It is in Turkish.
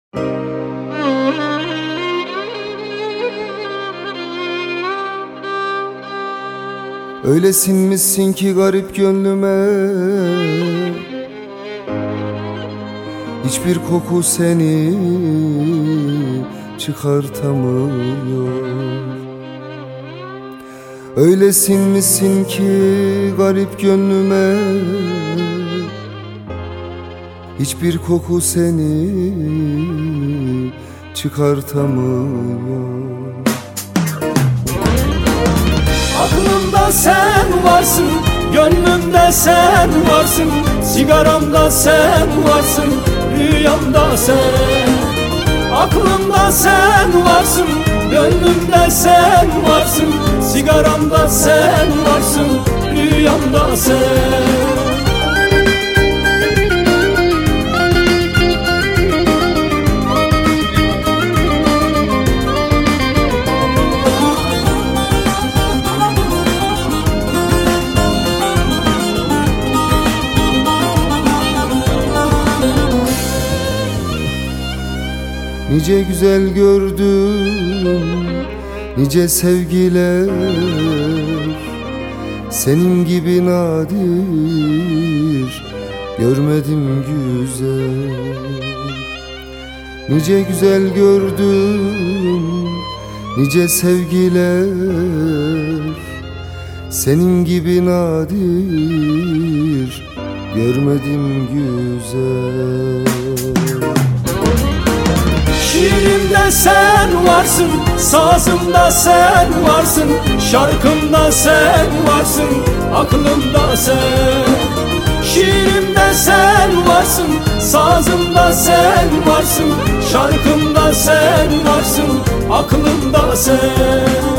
Öyle sinmişsin ki garip gönlüme, hiçbir koku seni çıkartamıyor. Öyle sinmişsin ki garip gönlüme, hiçbir koku seni çıkartamıyor. Aklımda sen varsın, gönlümde sen varsın, sigaramda sen varsın, rüyamda sen. Aklımda sen varsın, gönlümde sen varsın, sigaramda sen varsın, rüyamda sen. Nice güzel gördüm, nice sevgiler, senin gibi nadir görmedim güzel. Nice güzel gördüm, nice sevgiler, senin gibi nadir görmedim güzel. Şiirimde sen varsın, sazımda sen varsın, şarkımda sen varsın, aklımda sen. Şiirimde sen varsın, sazımda sen varsın, şarkımda sen varsın, aklımda sen.